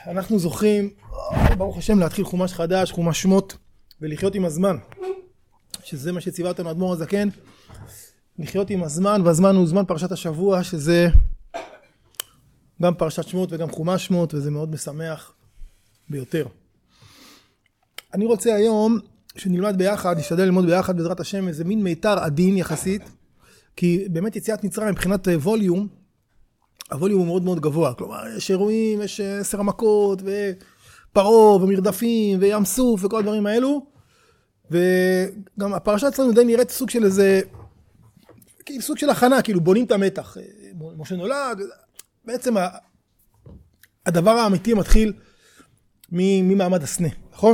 אנחנו זוכים, ברוך השם, להתחיל חומש חדש, חומש שמות, ולחיות עם הזמן. שזה מה שציווה אותנו אדמו"ר הזקן, לחיות עם הזמן, והזמן הוא זמן פרשת השבוע, שזה גם פרשת שמות וגם חומש שמות, וזה מאוד משמח ביותר. אני רוצה היום שנלמד ביחד, נשתדל ללמוד ביחד בעזרת השם, איזה מין מיתר עדין יחסית, כי באמת יציאת מצרים מבחינת ווליום, הווליום הוא מאוד מאוד גבוה, כלומר יש אירועים, יש 10 מכות ופרו ומרדפים וים סוף וכל הדברים האלו, וגם הפרשה אצלנו די נראית סוג של איזה, סוג של הכנה, כאילו בונים את המתח, משה נולד, בעצם הדבר האמיתי מתחיל ממעמד הסנה, נכון?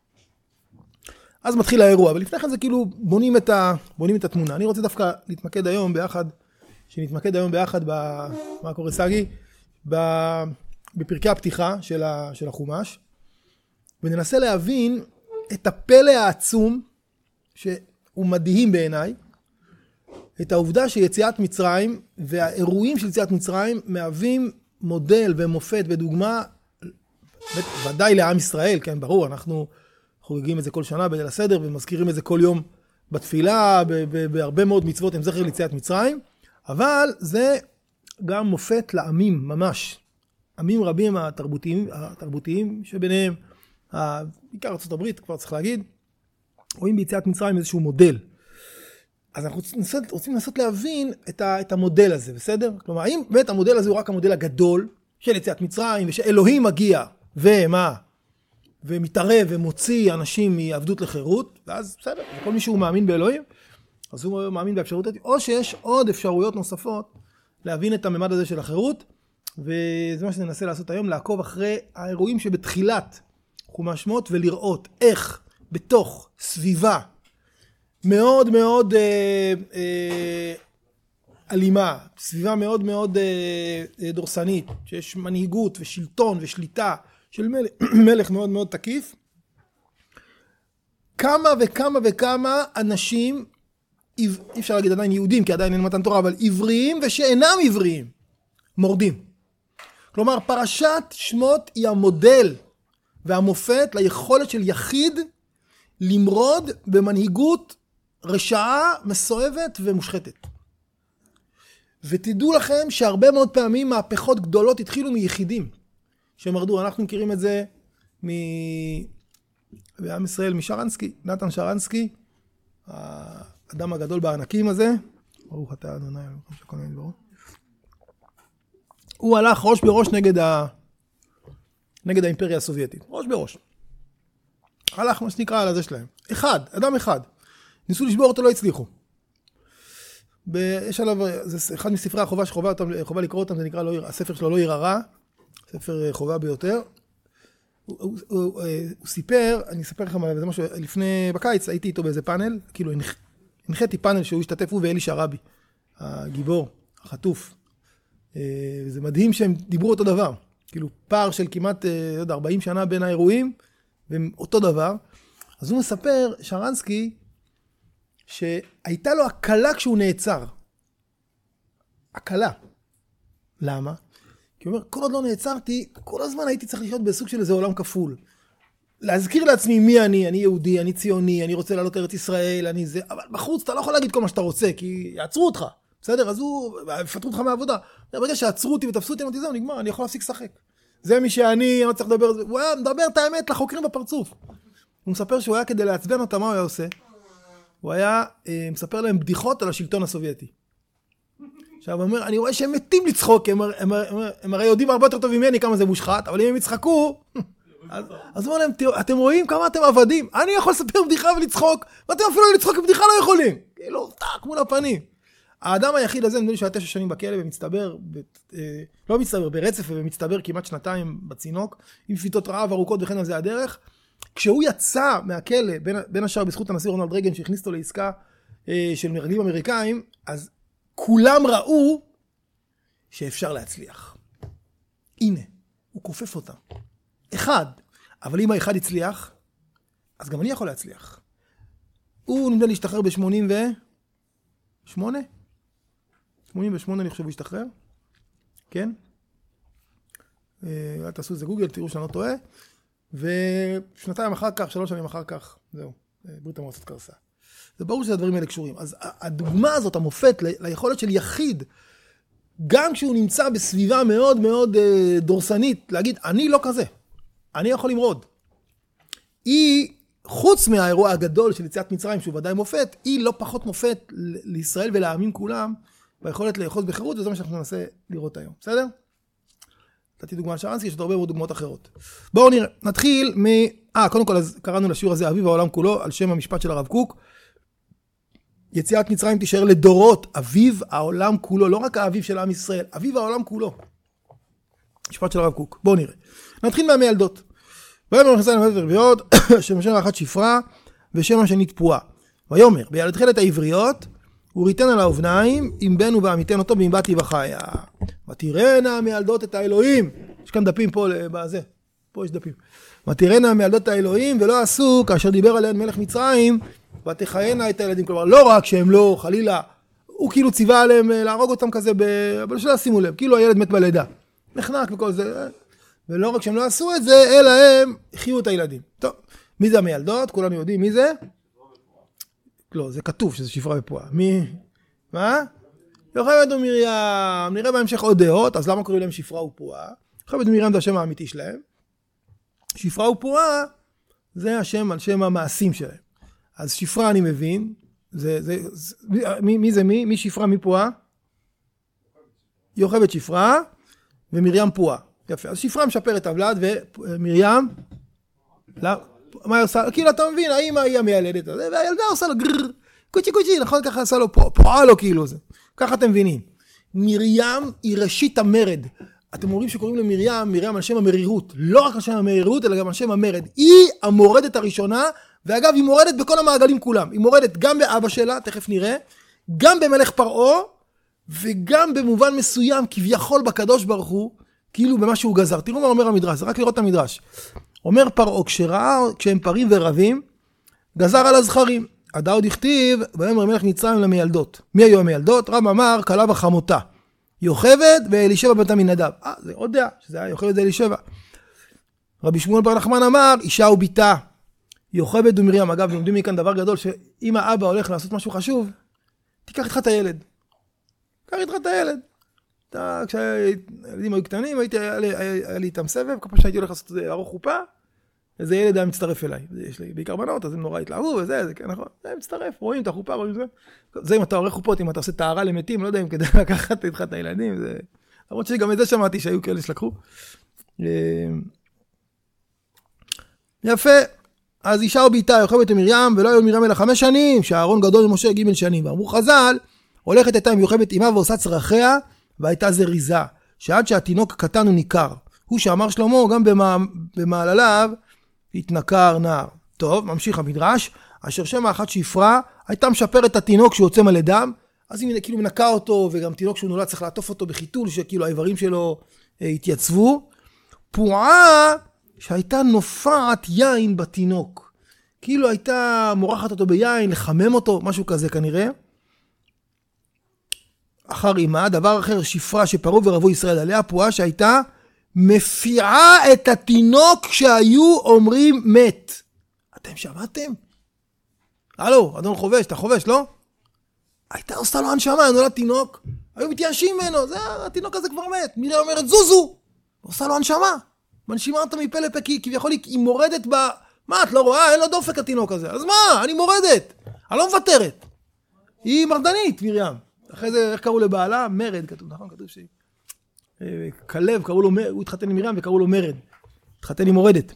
אז מתחיל האירוע, אבל לפני כן זה כאילו בונים את התמונה. אני רוצה דווקא להתמקד היום ביחד, מה קורה סגי? בפרקי הפתיחה של החומש, וננסה להבין את הפלא העצום, שהוא מדהים בעיניי, את העובדה שיציאת מצרים, והאירועים של יציאת מצרים, מהווים מודל ומופת ודוגמה, ודאי לעם ישראל, כן, ברור, אנחנו חוגגים את זה כל שנה בליל הסדר, ומזכירים את זה כל יום בתפילה, בהרבה מאוד מצוות עם זכר ליציאת מצרים, אבל זה גם מופת לעמים ממש. עמים רבים התרבותיים שביניהם, בעיקר ארצות הברית, כבר צריך להגיד, רואים ביציאת מצרים איזשהו מודל. אז אנחנו רוצים לנסות להבין את המודל הזה, בסדר? כלומר, האם באמת המודל הזה הוא רק המודל הגדול של יציאת מצרים, ושאלוהים מגיע, ומתערב ומוציא אנשים מעבדות לחירות, ואז בסדר, כל מי שהוא מאמין באלוהים, אז הוא מאמין באפשרות, או שיש עוד אפשרויות נוספות להבין את הממד הזה של החירות, וזה מה שננסה לעשות היום, לעקוב אחרי האירועים שבתחילת חומש שמות, ולראות איך בתוך סביבה מאוד מאוד אלימה, סביבה מאוד מאוד דורסנית, שיש מנהיגות ושלטון ושליטה של מלך מאוד מאוד תקיף, כמה וכמה אנשים, אי אפשר להגיד עדיין יהודים, כי עדיין אין מתן תורה, אבל עבריים ושאינם עבריים, מורדים. כלומר, פרשת שמות היא המודל והמופת ליכולת של יחיד למרוד במנהיגות רשעה, מסואבת ומושחתת. ותדעו לכם שהרבה מאוד פעמים מהפכות גדולות התחילו מיחידים שמרדו. אנחנו מכירים את זה בעם ישראל משרנסקי, נתן שרנסקי, האדם הגדול בענקים הזה, ברוך אתה אדוני אלוהים שכל נעים דברו. הוא הלך ראש בראש נגד האימפריה הסובייטית, ראש בראש. הלך מה שנקרא על הזה שלהם. אדם אחד. ניסו לשבור אותו, לא הצליחו. יש עליו, זה אחד מספרי החובה שחובה לקרוא אותם, זה נקרא, הספר שלו לא עיר הרע, ספר חובה ביותר. הוא סיפר, אני אספר לכם עליו, זה משהו, בקיץ הייתי איתו באיזה פאנל, כאילו הנחיתי פאנל שהוא השתתף, הוא ואלי שרבי, הגיבור, החטוף. זה מדהים שהם דיברו אותו דבר, כאילו פער של כמעט 40 שנה בין האירועים, והם אותו דבר. אז הוא מספר, שרנסקי, שהייתה לו הקלה כשהוא נעצר. הקלה. למה? כי הוא אומר, כל עוד לא נעצרתי, כל הזמן הייתי צריך לחיות בסוג של איזה עולם כפול. להזכיר לעצמי מי אני יהודי, אני ציוני, אני רוצה לעלות לארץ ישראל, אני זה, אבל בחוץ אתה לא יכול להגיד כל מה שאתה רוצה, כי יעצרו אותך. בסדר? אז יפטרו אותך מהעבודה. ברגע שעצרו אותי ותפסו אותי, אמרתי, זהו, נגמר, אני יכול להפסיק לשחק. זה מי שאני לא צריך לדבר, הוא היה מדבר את האמת לחוקרים בפרצוף. הוא מספר שהוא היה כדי לעצבן אותם, מה הוא היה עושה? הוא היה מספר להם בדיחות על השלטון הסובייטי. עכשיו הוא אומר, אני רואה שהם מתים לצחוק, הם הרי יודעים הרבה יותר טוב ממני כמה זה מושחת, אבל אם הם יצחקו, אז הוא אומר להם, אתם רואים כמה אתם עבדים? אני יכול לספר בדיחה ולצחוק, ואתם אפילו לצחוק בבדיחה לא יכולים. כאילו, טק, מול הפנים. האדם היחיד הזה, נדמה לי שהיה 9 שנים בכלא, ומצטבר, לא מצטבר, ברצף, ומצטבר כמעט 2 בצינוק, עם שביתות רעב ארוכות וכן על זה הדרך. כשהוא יצא מהכלא, בין השאר בזכות הנשיא רונלד רייגן, שהכניס אותו לעסקה של מרגלים אמריקאים, אז כולם ראו שאפשר להצליח. הנה, הוא כופף אותם. אחד. אבל אם האחד הצליח, אז גם אני יכול להצליח. הוא נדמה להשתחרר ב-88? 88 אני חושב הוא השתחרר. כן? תעשו איזה גוגל, תראו שאני לא טועה. ושנתיים אחר כך, 3 שנים אחר כך, זהו, ברית המועצות קרסה. זה ברור שהדברים האלה קשורים. אז הדוגמה הזאת, המופת, ליכולת של יחיד, גם כשהוא נמצא בסביבה מאוד מאוד דורסנית, להגיד, אני לא כזה, אני יכול למרוד. היא, חוץ מהאירוע הגדול של יציאת מצרים, שהוא ודאי מופת, היא לא פחות מופת לישראל ולעמים כולם, ביכולת לאחוז בחירות, וזה מה שאנחנו ננסה לראות היום. בסדר? נתתי דוגמה שרנסקי, יש עוד הרבה מאוד דוגמאות אחרות. בואו נראה, נתחיל קודם כל, אז קראנו לשיעור הזה, אביב העולם כולו, על שם המשפט של הרב קוק. יציאת מצרים תישאר לדורות, אביב העולם כולו, לא רק האביב של עם ישראל, אביב העולם כולו. משפט של הרב קוק. בואו נראה. נתחיל מהמיילדות. ויאמר נכנסה למלדת ורביות, שם השם האחת שפרה, ושם השני תפועה. ויאמר, בילדכן את העבריות, וריתן על האובניים, אם בנו ועמיתן אותו, ואם באתי בחיה. ותראינה מיילדות את האלוהים. יש כאן דפים פה, בזה. פה יש דפים. ותראינה מיילדות את האלוהים, ולא עשו, כאשר דיבר עליהן מלך מצרים, ותחיינה את הילדים. כלומר, לא רק שהם לא, חלילה, הוא כאילו ציווה עליהם להרוג אותם כזה, אבל שלא שימו לב, כאילו הילד מת בלידה. נחנק וכל זה. ולא רק שהם לא עשו את זה, אלא הם חיו את הילדים. טוב, מי זה המיילדות? כולנו יודעים מי זה? לא, זה כתוב שזה שפרה ופועה. מי? מה? יוכבד ומרים. נראה בהמשך עוד דעות, אז למה קוראים להם שפרה ופועה? יוכבד ומרים זה השם האמיתי שלהם. שפרה ופועה זה השם על שם המעשים שלהם. אז שפרה אני מבין. מי זה מי? מי שפרה? מי פועה? יוכבד שפרה ומרים פועה. יפה. אז שפרה משפרת הבלד ומרים, מה היא עושה? כאילו אתה מבין, האמא היא המיילדת הזה, והילדה עושה לו גרר, קוצ'י, נכון? ככה עושה לו פועה לו כאילו זה. ככה אתם מבינים. מרים היא ראשית המרד. אתם אומרים שקוראים למרים על שם המרירות. לא רק על שם המרירות, אלא גם על שם המרד. היא המורדת הראשונה, ואגב היא מורדת בכל המעגלים כולם. היא מורדת גם באבא שלה, תכף נראה, גם במלך פרעה, וגם במובן מסוים, כביכול בקדוש ברוך הוא, כאילו במה שהוא גזר. תראו מה אומר המדרש, זה רק לראות את המדרש. אומר פרעה, כשהם פרים ורבים, גזר על הזכרים. עדה עוד הכתיב, ויאמר מלך מצרים למיילדות. מי היו המיילדות? רב אמר, כלה וחמותה. יוכבד ואלישבע בת עמינדב. זה עוד דעה, שזה היה יוכבד ואלישבע. רבי שמואל בר נחמן אמר, אישה וביתה. יוכבד ומרים. אגב, לומדים מכאן דבר גדול, שאם האבא הולך לעשות משהו חשוב, תיקח איתך את הילד. קח איתך את הילד. כשהילדים היו קטנים, היה לי איתם סבב, כל פעם שהייתי הולך לעשות ארוך חופה, איזה ילד היה מצטרף אליי. יש לי בעיקר בנות, אז הם נורא התלהבו, וזה, כן, נכון. זה מצטרף, רואים את החופה, רואים זה. זה אם אתה עורך חופות, אם אתה עושה טהרה למתים, לא יודע אם כדי לקחת איתך את הילדים, זה... למרות שגם את זה שמעתי שהיו כאלה שלקחו. יפה. אז אישה וביתה, יוכבד ומרים, ולא היו מרים אלא 5 שנים, שהארון גדול למשה ג' שנים. ואמרו חז"ל, הולכת הייתה עם יוכבד אימה ועושה צרכיה, והייתה זריזה, שעד שהתינוק קטן הוא ניכר. הוא שאמר שלמה, גם במעלליו, התנכר נער. טוב, ממשיך המדרש, אשר שם האחת שפרה, הייתה משפרת את התינוק שהוא יוצא מלא דם, אז היא כאילו מנקה אותו, וגם תינוק שהוא נולד צריך לעטוף אותו בחיתול, שכאילו האיברים שלו התייצבו. פועה, שהייתה נופעת יין בתינוק. כאילו הייתה מורחת אותו ביין, לחמם אותו, משהו כזה כנראה. אחר אימה, דבר אחר, שפרה שפרו ורבו ישראל עליה, פועה שהייתה מפיעה את התינוק שהיו אומרים מת. אתם שמעתם? הלו, אדון חובש, אתה חובש, לא? הייתה עושה לו הנשמה, נולד תינוק, היו מתייאשים ממנו, זה התינוק הזה כבר מת. מרים אומרת, זוזו! עושה לו הנשמה. מנשימה אותו מפה לפה, כביכול היא מורדת ב... מה, את לא רואה? אין לו דופק התינוק הזה. אז מה? אני מורדת. אני לא מוותרת. היא מרדנית, מרים. אחרי זה, איך קראו לבעלה? מרד, כתוב, נכון? כתוב שהיא... כלב, קראו לו, הוא התחתן עם מרים וקראו לו מרד. התחתן עם מורדת.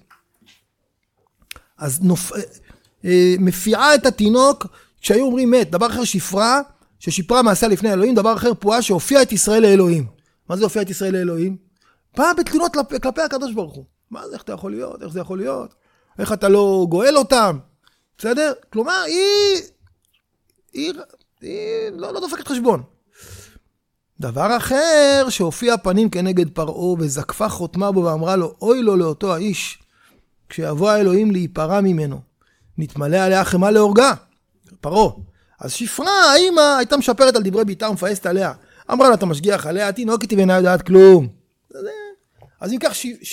אז מפיעה את התינוק, כשהיו אומרים מת, דבר אחר שפרה, ששפרה מעשה לפני אלוהים, דבר אחר פועה שהופיע את ישראל לאלוהים. מה זה הופיע את ישראל לאלוהים? באה בתלונות כלפי הקדוש ברוך הוא. מה זה, איך אתה יכול להיות? איך זה יכול להיות? איך אתה לא גואל אותם? בסדר? כלומר, היא לא דופקת חשבון. דבר אחר, שהופיע פנים כנגד פרעה, וזקפה חותמה בו ואמרה לו, אוי לו לאותו האיש, כשיבוא האלוהים להיפרע ממנו, נתמלא עליה חמה להורגה. פרעה. אז שפרה, האמא, הייתה משפרת על דברי ביתה ומפייסת עליה. אמרה לה, אתה משגיח עליה, תינוקת ואינה יודעת כלום. אז אם כך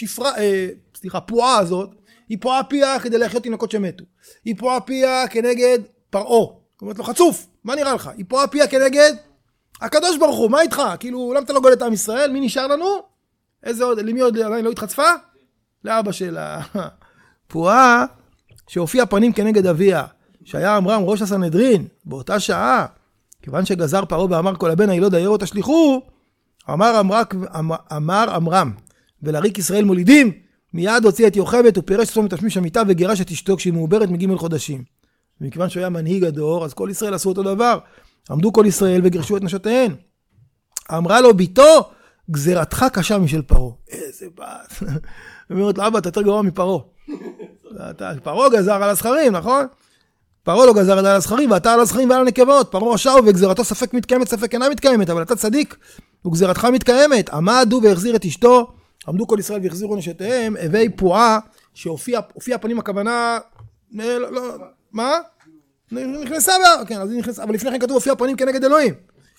פועה הזאת, היא פועה פיה כדי להחיות תינוקות שמתו. היא פועה פיה כנגד פרעה. זאת אומרת לו, חצוף, מה נראה לך? היא פועה פיה כנגד הקדוש ברוך הוא, מה איתך? כאילו, למה אתה לא גואל את עם ישראל? מי נשאר לנו? איזה עוד, למי עוד עדיין לא התחצפה? לאבא שלה. פועה שהופיע פנים כנגד אביה, שהיה אמרם ראש הסנהדרין, באותה שעה, כיוון שגזר פרעה ואמר כל הבן הילוד היארו תשליכו, אמר אמרם, ולריק ישראל מולידים, מיד הוציא את יוכבד ופירש צום תשמיש המיטה וגירש את אשתו כשהיא מעוברת מג' חודשים. ומכיוון שהוא היה מנהיג הדור, אז כל ישראל עשו אותו דבר. עמדו כל ישראל וגירשו את נשותיהן. אמרה לו ביתו, גזירתך קשה משל פרעה. איזה בת. אומרת לו, אבא, אתה יותר גרוע מפרעה. פרעה גזר על הזכרים, נכון? פרעה לא גזר על הזכרים, ואתה על הזכרים ועל הנקבות. פרעה רשע וגזירתו ספק מתקיימת, ספק אינה מתקיימת, אבל אתה צדיק, וגזירתך מתקיימת. עמדו והחזיר את אשתו, עמדו כל ישראל והחזירו נשותיהם, הווי פועה, שהופיע פנים הכוונה, מה? נכנסה בה, כן, אז היא נכנסה, אבל לפני כן כתוב הופיע פנים כנגד אלוהים.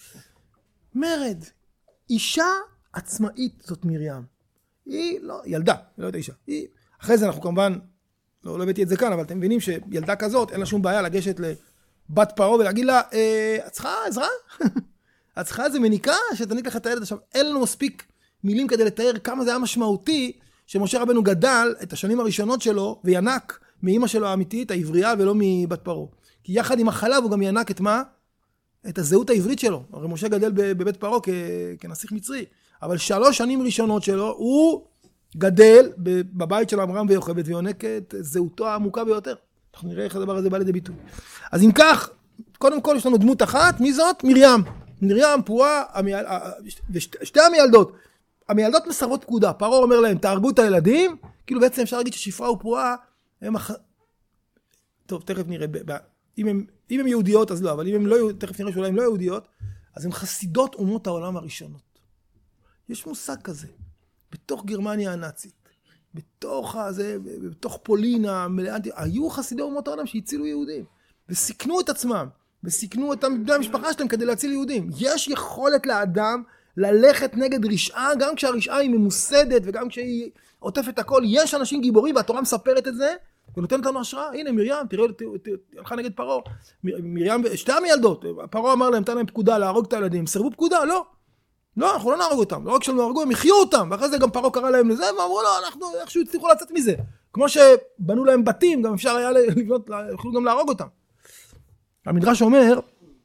מרד, אישה עצמאית זאת מרים. היא לא, ילדה, לא הייתה אישה. אחרי זה אנחנו כמובן, לא הבאתי את זה כאן, אבל אתם מבינים שילדה כזאת, אין לה שום בעיה לגשת לבת פרעה ולהגיד לה, את צריכה עזרה? את צריכה איזה מניקה שתניק לך את הילד עכשיו. אין לנו מספיק מילים כדי לתאר כמה זה היה משמעותי, שמשה רבנו גדל את השנים הראשונות שלו, וינק מאמא שלו האמיתית, העברייה, ולא מבת פרעה. כי יחד עם החלב הוא גם ינק את מה? את הזהות העברית שלו. הרי משה גדל בבית פרעה כנסיך מצרי. אבל 3 שנים ראשונות שלו, הוא גדל בבית של אמרם ויוכבד, ויונק את זהותו העמוקה ביותר. אנחנו נראה איך הדבר הזה בא לידי ביטוי. אז אם כך, קודם כל יש לנו דמות אחת, מי זאת? מרים. מרים, פועה, ושתי המילדות. המילדות מסרבות פקודה. פרעה אומר להם, תהרגו את הילדים, כאילו בעצם אפשר להגיד ששפרה ופועה, טוב, תכף נראה, אם הם יהודיות אז לא, אבל אם הם לא, תכף נראה שאולי הם לא יהודיות, אז הם חסידות אומות העולם הראשונות. יש מושג כזה, בתוך גרמניה הנאצית, בתוך פולין המלאה, היו חסידי אומות העולם שהצילו יהודים, וסיכנו את עצמם, וסיכנו את בני המשפחה שלהם כדי להציל יהודים. יש יכולת לאדם ללכת נגד רשעה, גם כשהרשעה היא ממוסדת, וגם כשהיא עוטפת הכל, יש אנשים גיבורים, והתורה מספרת את זה, ונותנת לנו השראה. הנה מרים, תראה, הלכה נגד פרעה. מרים, שתי המילדות, פרעה אמר להם, נתן להם פקודה להרוג את הילדים, סרבו פקודה, לא. לא, אנחנו לא נהרוג אותם, לא רק שלנו נהרגו, הם יחיו אותם, ואחרי זה גם פרעה קרא להם לזה, ואמרו לו, אנחנו איכשהו הצליחו לצאת מזה. כמו שבנו להם בתים, גם אפשר היה לבנות, יכולו גם להרוג אותם. המדרש אומר,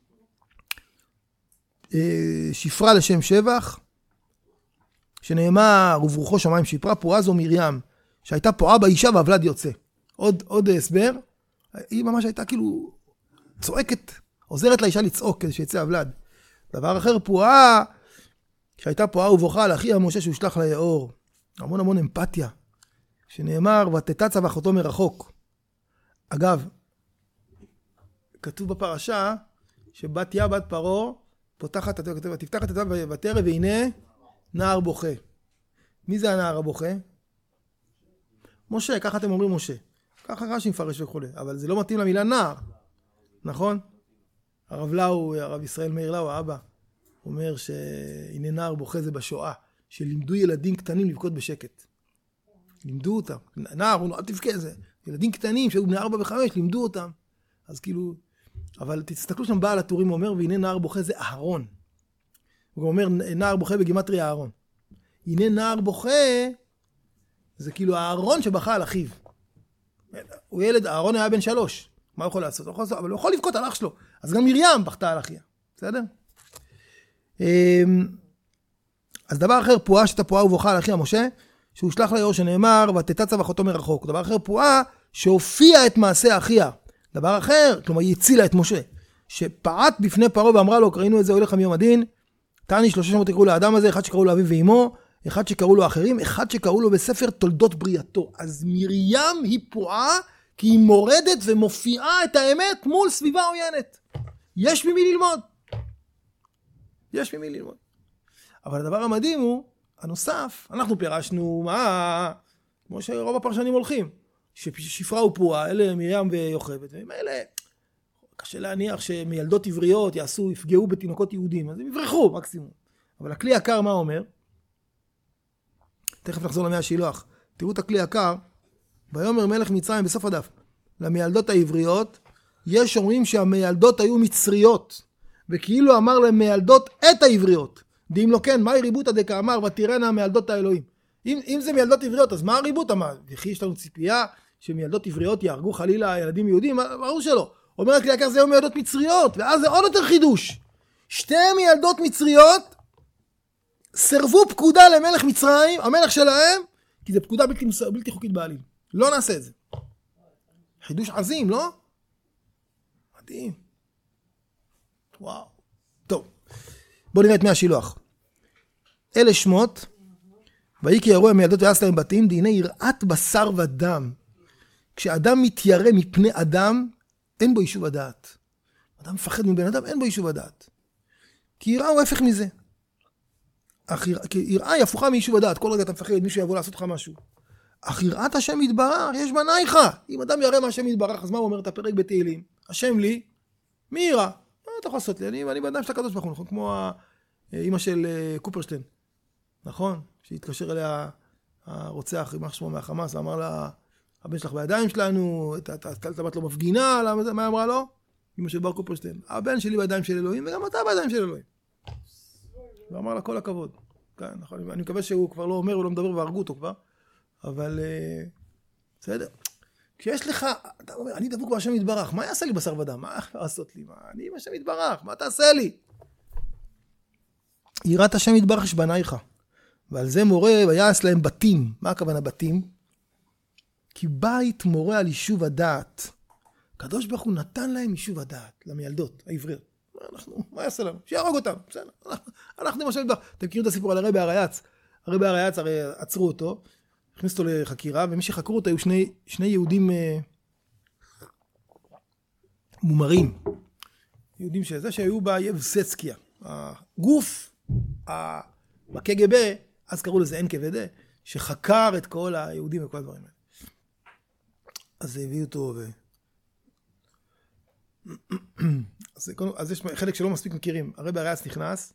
שפרה לשם שבח, שנאמר, וברוחו שמיים שפרה, פועה זו מרים, שהייתה פועה באישה והוולד יוצא. עוד הסבר, היא ממש הייתה כאילו צועקת, עוזרת לאישה לצעוק כדי שיצא הוולד. דבר אחר, פועה, שהייתה פועה ובוכה על אחיה משה שהושלח ליאור. המון אמפתיה, שנאמר, ותתצב אחותו מרחוק. אגב, כתוב בפרשה, שבתיה בת פרעה, פותחת, תפתח את התיבה ותראה, והנה נער בוכה. מי זה הנער הבוכה? משה, ככה אתם אומרים משה. ככה רש"י מפרש וכו', אבל זה לא מתאים למילה נער, נכון? הרב לאו, הרב ישראל מאיר לאו, האבא, אומר שהנה נער בוכה זה בשואה, שלימדו ילדים קטנים לבכות בשקט. לימדו אותם. נער, הוא אל תבכה זה. ילדים קטנים שהיו בני 4 ו-5, לימדו אותם. אז כאילו, אבל תסתכלו שם בעל הטורים, הוא אומר, והנה נער בוכה זה אהרון. הוא אומר, נער בוכה בגימטריה אהרון. הנה נער בוכה, זה כאילו אהרון שבכה על אחיו. הוא ילד, אהרון היה בן 3. מה הוא יכול לעשות? אבל הוא יכול לבכות על אח שלו. אז גם מרים בכתה על אחיה. בסדר? אז דבר אחר, פועה שאתה פועה ובוכה על אחיה משה, שהוא שלח ליאור שנאמר, ותתצב אחותו מרחוק. דבר אחר, פועה שהופיע את מעשה אחיה. דבר אחר, כלומר, היא הצילה את משה, שפעט בפני פרעה ואמרה לו, קראינו את זה, הולך מיום הדין, תעני 3 שמות יקראו לאדם הזה, אחד שקראו לו אביו ואמו, אחד שקראו לו אחרים, אחד שקראו לו בספר תולדות בריאתו. אז מרים היא פועה, כי היא מורדת ומופיעה את האמת מול סביבה עוינת. יש ממי ללמוד. יש ממי ללמוד. אבל הדבר המדהים הוא, הנוסף, אנחנו פירשנו, כמו שרוב הפרשנים הולכים, ששפרה ופועה, אלה מרים ויוכבד, והם אלה, קשה להניח שמילדות עבריות יפגעו בתינוקות יהודים, אז הם יברחו מקסימום. אבל הכלי יקר מה אומר? תכף נחזור למי השילוח. תראו את הכלי יקר, ויאמר מלך מצרים בסוף הדף, למיילדות העבריות, יש אומרים שהמיילדות היו מצריות, וכאילו אמר למיילדות את העבריות. דאם לא כן, מהי ריבותא דקאמר ותראינה מיילדות האלוהים? אם זה מיילדות עבריות, אז מה הריבותא? וכי יש לנו ציפייה שמיילדות עבריות יהרגו חלילה ילדים יהודים? ברור שלא. אומר הכלי יקר, זה היו מיילדות מצריות, ואז זה עוד יותר חידוש. שתי מיילדות מצריות סרבו פקודה למלך מצרים, המלך שלהם, כי זה פקודה בלתי חוקית בעליל. לא נעשה את זה. חידוש עזים, לא? מדהים. וואו. טוב. בואו נראה את מי השילוח. אלה שמות, ויהי כי יראו המיילדות ויעש להם בתים, והנה יראת בשר ודם. כשאדם מתיירא מפני אדם, אין בו יישוב הדעת. אדם מפחד מבן אדם, אין בו יישוב הדעת. כי יראה הוא הפך מזה. כי יראה היא הפוכה מיישוב הדעת. כל רגע אתה מפחד, מישהו יבוא לעשות לך משהו. אך יראת השם יתברך, יש בנייך. אם אדם יראה מה השם יתברך, אז מה הוא אומר את הפרק בתהילים? השם לי, מי יראה? מה אתה יכול לעשות לי? אני בן אדם של הקדוש ברוך הוא, נכון? כמו האמא של קופרשטיין. נכון? שהתקשר אליה הרוצח, יימח שמו מהחמאס, ואמר לה, הבן שלך בידיים שלנו, אתה בת לו מפגינה, מה אמרה לו? אמא של בר קופרשטיין. הבן שלי בידיים של אלוהים, וגם אתה בידיים של אלוהים. ואמר לה כל הכבוד. כן, נכון. אני מקווה שהוא כבר לא אומר, הוא לא מדבר והרגו אותו כבר. אבל בסדר. כשיש לך, אתה אומר, אני דבוק בהשם יתברך, מה יעשה לי בשר ודם? מה יכול לעשות לי? אני עם השם יתברך, מה תעשה לי? יראת השם יתברך יש בנייך. ועל זה מורה ויעש להם בתים. מה הכוונה בתים? כי בית מורה על יישוב הדעת. הקדוש ברוך הוא נתן להם יישוב הדעת, למיילדות, העבריות. מה יעשה לנו? שיהרוג אותם. בסדר. אנחנו עם השם יתברך. אתם מכירים את הסיפור על הרבי הרייץ. הרבי הרייץ הרי עצרו אותו, הכניסו אותו לחקירה, ומי שחקרו אותו היו שני יהודים מומרים. יהודים שהיו ביבסצקיה. הגוף, בקג"ב, אז קראו לזה NKVD, שחקר את כל היהודים וכל הדברים האלה. אז הביאו אותו אז יש חלק שלא מספיק מכירים. הרבי הרייץ נכנס,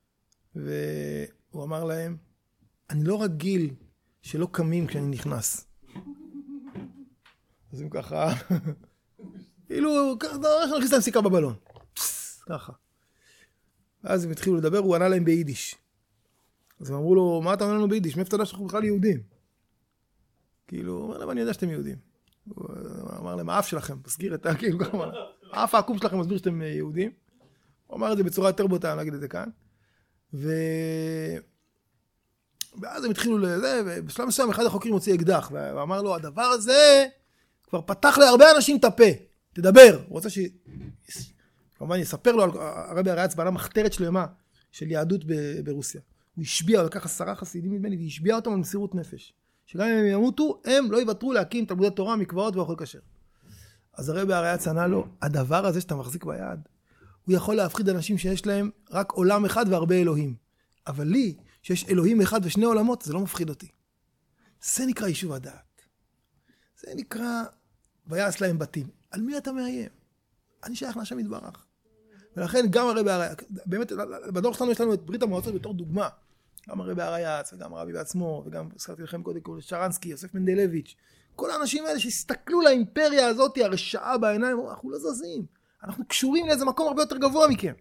והוא אמר להם, אני לא רגיל שלא קמים כשאני נכנס. אז הם ככה, כאילו, ככה, נכניס להם סיכה בבלון. ככה. ואז הם התחילו לדבר, הוא ענה להם ביידיש. אז הם אמרו לו, מה אתה עונה לנו ביידיש? מאיפה אתה יודע שאנחנו בכלל יהודים? כאילו, הוא אומר להם, אני יודע שאתם יהודים. הוא אמר להם, האף שלכם, מסגיר את כאילו, ככה, האף העקום שלכם מסביר שאתם יהודים. הוא אמר את זה בצורה יותר בוטה, נגיד את זה כאן. ואז הם התחילו לזה, ובשלב מסוים אחד החוקרים הוציא אקדח, ואמר לו, הדבר הזה כבר פתח להרבה אנשים את הפה, תדבר. הוא רוצה כמובן יספר לו, הרבי הרייץ בנה מחתרת שלמה של יהדות ברוסיה. הוא השביע, הוא לקח 10 חסידים ממני, והשביע אותם על מסירות נפש. שגם אם הם ימותו, הם לא יוותרו להקים תלמודי תורה, מקוואות ואוכל כשר. אז הרבי הרייץ ענה לו, הדבר הזה שאתה מחזיק ביד, הוא יכול להפחיד אנשים שיש להם רק עולם אחד והרבה אלוהים. אבל לי, שיש אלוהים אחד ושני עולמות, זה לא מפחיד אותי. זה נקרא יישוב הדעת. זה נקרא, ויעש להם בתים. על מי אתה מאיים? אני שייך להשם יתברך. ולכן גם הרבי הרייץ, באמת, בדור שלנו יש לנו את ברית המועצות בתור דוגמה. גם הרבי הרייץ, וגם הרבי בעצמו, וגם הזכרתי לכם קודם כל, שרנסקי, יוסף מנדלביץ'. כל האנשים האלה שהסתכלו לאימפריה הזאת, הרשעה בעיניים, אנחנו לא זזים. אנחנו קשורים לאיזה מקום הרבה יותר גבוה מכם.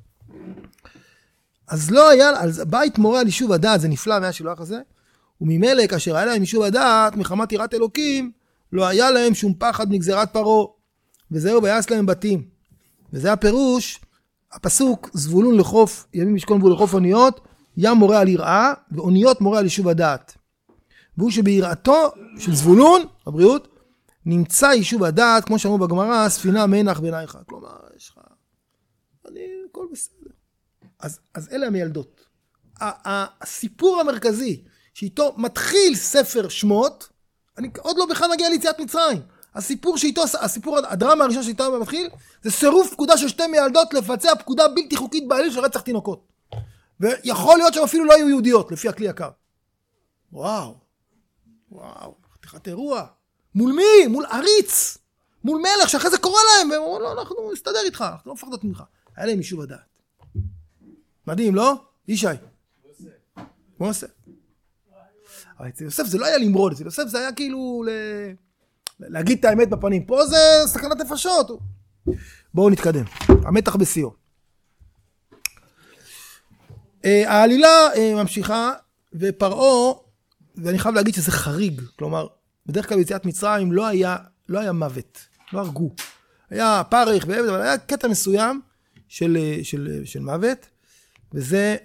אז לא היה, אז בית מורה על יישוב הדעת, זה נפלא מהשילוח הזה, וממילא כאשר היה להם יישוב הדעת, מחמת יראת אלוקים, לא היה להם שום פחד מגזרת פרעה, וזהו ויעש להם בתים. וזה הפירוש, הפסוק, זבולון לחוף, ימים משכון בו לחוף אוניות, ים מורה על יראה, ואוניות מורה על יישוב הדעת. והוא שביראתו של זבולון, הבריאות, נמצא יישוב הדעת, כמו שאמרו בגמרא, ספינה מנח בנייך. כלומר, יש לך, הכל בסדר. אז אלה המיילדות. הסיפור המרכזי, שאיתו מתחיל ספר שמות, אני עוד לא בכלל מגיע ליציאת מצרים. הסיפור שאיתו, הדרמה הראשונה שאיתו מתחיל, זה סירוב פקודה של 2 מיילדות לבצע פקודה בלתי חוקית בעליל של רצח תינוקות. ויכול להיות שהם אפילו לא היו יהודיות, לפי הכלי יקר. וואו, חתיכת אירוע. מול מי? מול עריץ. מול מלך, שאחרי זה קורא להם, והם אומרים, לא, אנחנו נסתדר איתך, אנחנו לא מפחדות ממך. היה להם יישוב הדעת. מדהים, לא? ישי. כמו עושה. אצל יוסף זה לא היה למרוד, אצל יוסף זה היה כאילו להגיד את האמת בפנים. פה זה סכנת נפשות. בואו נתקדם. המתח בשיאו. העלילה ממשיכה, ופרעה, ואני חייב להגיד שזה חריג, כלומר, בדרך כלל ביציאת מצרים לא היה מוות, לא הרגו. היה פרח ועבד, אבל היה קטע מסוים של מוות, וזה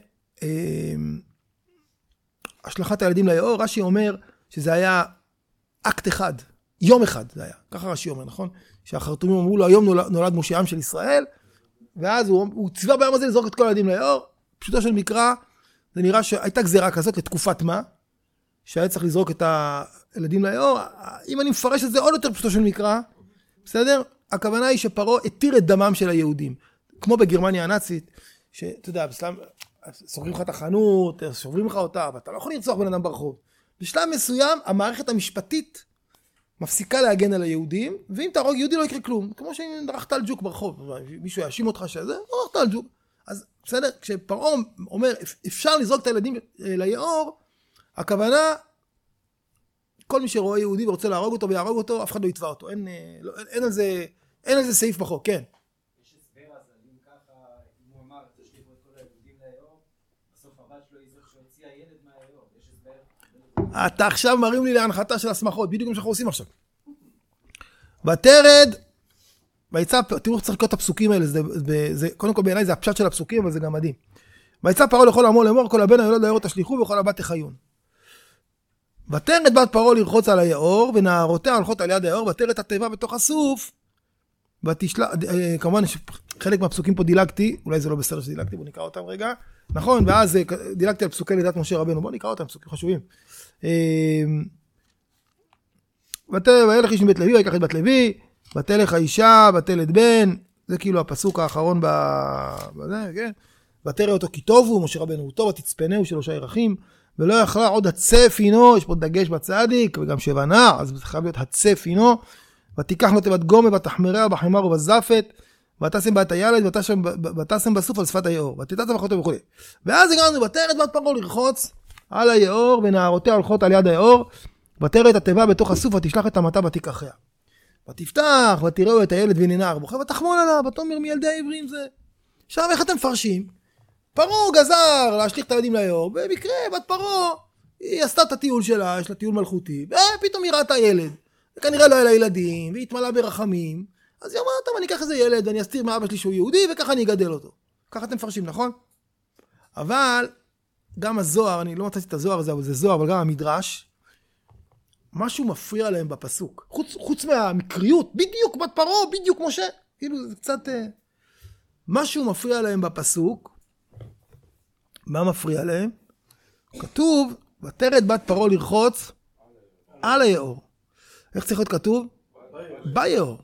השלכת הילדים ליאור. רש"י אומר שזה היה אקט אחד, יום אחד זה היה, ככה רש"י אומר, נכון? שהחרטומים אמרו לו, היום נולד מושיעם של ישראל, ואז הוא ציווה ביום הזה לזרוק את כל הילדים ליאור. פשוטו של מקרא, זה נראה שהייתה גזירה כזאת לתקופת מה, שהיה צריך לזרוק את הילדים ליאור. אם אני מפרש את זה עוד יותר פשוטו של מקרא, בסדר? הכוונה היא שפרעה התיר את דמם של היהודים. כמו בגרמניה הנאצית, שאתה יודע, בסלם, סוגרים לך את החנות, שוברים לך אותה, ואתה לא יכול לרצוח בן אדם ברחוב. בשלב מסוים, המערכת המשפטית מפסיקה להגן על היהודים, ואם תהרוג יהודי לא יקרה כלום. כמו שאם דרכת על ג'וק ברחוב, מישהו יאשים אותך שזה, דרכת על ג'וק. אז בסדר, כשפרעה אומר, אפשר לזרוק את הילדים ליאור, הכוונה, כל מי שרואה יהודי ורוצה להרוג אותו ויהרוג אותו, אף אחד לא יתבע אותו. אין על זה סעיף בחוק, כן. יש הסבר, אז אם ככה, אם הוא אמר, תשליחו את כל היהודים ליאור, בסוף הבת שלו היא זאת שהוציאה ילד מהיאור. יש הסבר. אתה עכשיו מרים לי להנחתה של הסמכות, בדיוק כמו שאנחנו עושים עכשיו. ותרד, תראו צריך לקרוא את הפסוקים האלה, קודם כל בעיניי זה הפשט של הפסוקים, אבל זה גם מדהים. ויצא פרעה לכל עמו לאמור, כל הבן היולד ליאור תשליכו וכל הבת תחיון. ותרד בת פרעה לרחוץ על היאור, ונערותיה הולכות על יד היאור, ותרד התיבה בתוך הסוף, כמובן חלק מהפסוקים פה דילגתי, אולי זה לא בסדר שדילגתי, בואו נקרא אותם רגע, נכון, ואז דילגתי על פסוקי לידת משה רבנו, בואו נקרא אותם, פסוקים חשובים. וילך איש מבית לוי, ויקח את בת לוי, ותלך האישה, ותלד בן, זה כאילו הפסוק האחרון בזה, כן? ותראה אותו כי טובו, משה רבנו הוא טוב, ותצפנהו שלושה ירחים, ולא יכלה עוד הצף עינו, יש פה דגש בצדיק, וגם שבנה, אז זה חייב להיות הצף עינו, ותיקח לו תיבת גומה, ותחמריה בחמר ובזפת, ותשם בה את הילד, ותשם בסוף על שפת היאור, ותתת בחותו וכו'. ואז הגענו, ותרד בת פרעה לרחוץ על היאור, ונערותיה הולכות על יד היאור, ותראה את התיבה בתוך הסוף, ותשלח את המטה ותיקחיה. ותפתח, ותראו את הילד וננער בוכה, ותחמול עליו, ותאמר מילדי העברים זה. עכשיו איך אתם מפרשים? פרעה גזר להשליך את הילדים ליאור, במקרה בת פרעה, היא עשתה את הטיול שלה, יש לה טיול מלכותי, ופתאום היא ראתה ילד, וכנראה לא היה לה ילדים, והיא התמלאה ברחמים, אז היא אמרה, טוב, אני אקח איזה ילד, ואני אסתיר מאבא שלי שהוא יהודי, וככה אני אגדל אותו. ככה אתם מפרשים, נכון? אבל, גם הזוהר, אני לא מצאתי את הזוהר הזה, אבל זה זוהר, אבל גם המדרש, משהו מפריע להם בפסוק. חוץ מהמקריות, בדיוק בת פרעה, בדיוק משה. כאילו זה קצת... משהו מפריע להם בפסוק. מה מפריע להם? כתוב, ותרד בת פרעה לרחוץ על היאור. איך צריך להיות כתוב? ביאור.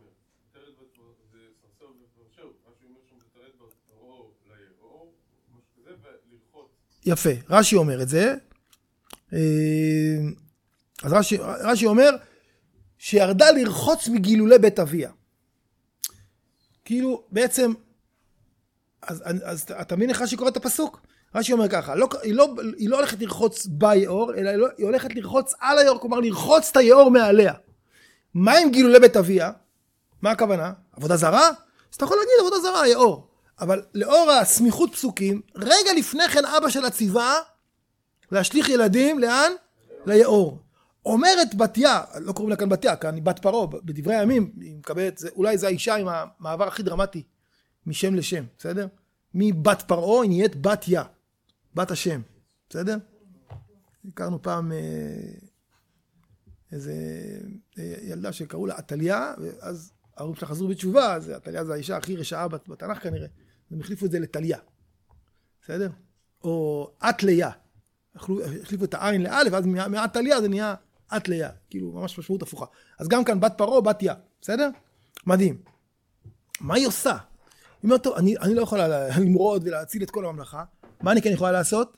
יפה, רש"י אומר את זה. אז רש"י אומר שירדה לרחוץ מגילולי בית אביה. כאילו בעצם, אז אתה מבין איך רש"י קורא את הפסוק? רש"י אומר ככה, היא לא הולכת לרחוץ ביאור, אלא היא הולכת לרחוץ על היאור, כלומר לרחוץ את היאור מעליה. מה עם גילולי בית אביה? מה הכוונה? עבודה זרה? אז אתה יכול להגיד עבודה זרה, היאור. אבל לאור הסמיכות פסוקים, רגע לפני כן אבא של הציווה, להשליך ילדים, לאן? ליאור. אומרת בתיה, לא קוראים לה כאן בתיה, כאן היא בת פרעה, בדברי הימים, היא מקבלת, אולי זה האישה עם המעבר הכי דרמטי, משם לשם, בסדר? מבת פרעה היא נהיית בתיה, בת השם, בסדר? הכרנו פעם איזה ילדה שקראו לה עתליה, ואז ההורים שלה חזרו בתשובה, אז עתליה זה האישה הכי רשעה בתנ"ך כנראה, הם החליפו את זה לתליה, בסדר? או עתליה. החליפו את העין לאלף, ואז מעתליה זה נהיה עתליה, כאילו ממש משמעות הפוכה. אז גם כאן בת פרעה, בתיה, בסדר? מדהים. מה היא עושה? היא אומרת, טוב, אני לא יכולה למרוד ולהציל את כל הממלכה, מה אני כן יכולה לעשות?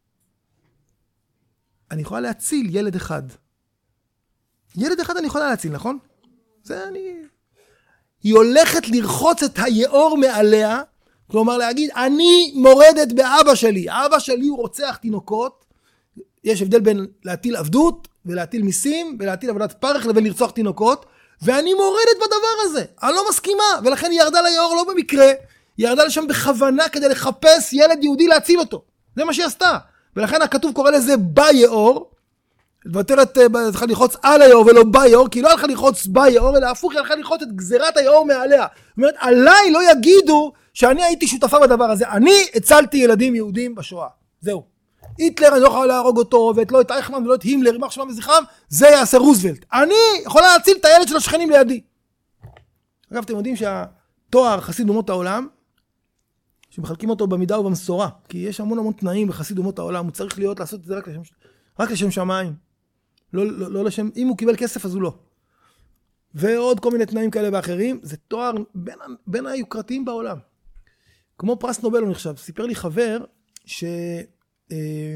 אני יכולה להציל ילד אחד. ילד אחד אני יכולה להציל, נכון? זה אני... היא הולכת לרחוץ את היאור מעליה, כלומר להגיד, אני מורדת באבא שלי. אבא שלי הוא רוצח תינוקות, יש הבדל בין להטיל עבדות, ולהטיל מיסים, ולהטיל עבודת פרך, לבין לרצוח תינוקות, ואני מורדת בדבר הזה. אני לא מסכימה, ולכן היא ירדה ליאור לא במקרה, היא ירדה לשם בכוונה כדי לחפש ילד יהודי להציל אותו. זה מה שהיא עשתה. ולכן הכתוב קורא לזה ביאור, לבטרת, צריכה ללחוץ על היאור ולא ביאור, כי לא הלכה ללחוץ ביאור, אלא הפוך, היא הלכה ללחוץ את גזירת היאור מעליה. זאת אומרת, עליי לא יגידו שאני הייתי שותפה בדבר הזה. אני הצלתי ילדים יהודים בשואה. זהו. היטלר, אני לא יכולה להרוג אותו, ואת לא את אייכמן ולא את הימלר, יימח שמם וזכרם, זה יעשה רוזוולט. אני יכולה להציל את הילד של השכנים לידי. אגב, אתם יודעים שהתואר חסיד אומות העולם, שמחלקים אותו במידה ובמשורה, כי יש המון תנאים בחסיד אומות העולם, הוא צריך להיות לעשות את זה רק לשם שמיים. לא לשם, אם הוא קיבל כסף אז הוא לא. ועוד כל מיני תנאים כאלה ואחרים, זה תואר בין היוקרתיים בעולם. כמו פרס נובל הוא נחשב. סיפר לי חבר הם